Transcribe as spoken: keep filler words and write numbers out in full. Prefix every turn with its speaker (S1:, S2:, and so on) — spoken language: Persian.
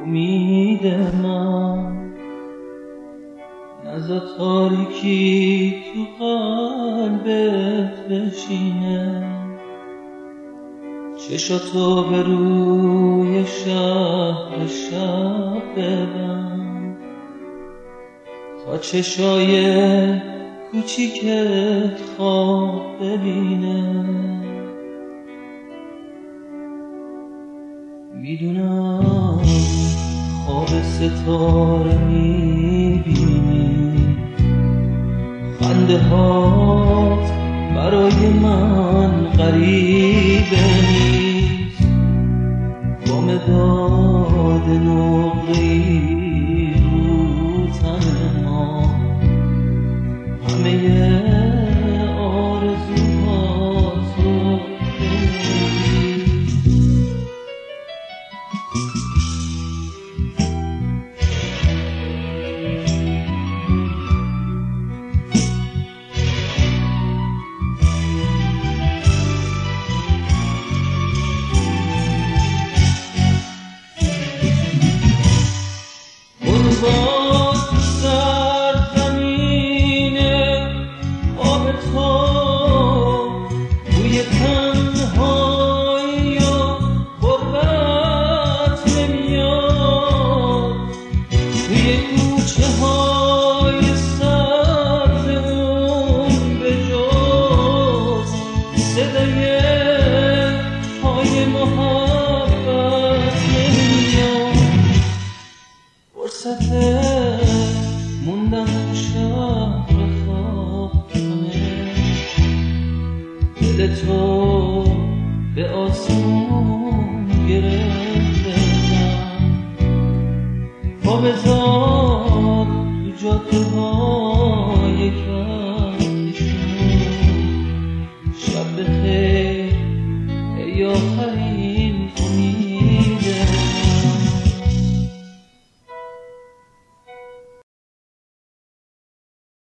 S1: امید من نزا تاریکی تو قلبت بشینه، چشاتو به روی شهر شب ببند تا چشای کوچیکت خواب ببینه. میدونم خواب ستاره میبینی، خنده هات برای من غریبه نیست، با مداد نقره‌ای رو تن ما همه آرزوهاتو موندم تو شهر خوابانه، دل تو به آسمون گرفته من، پا بذار تو جاده ها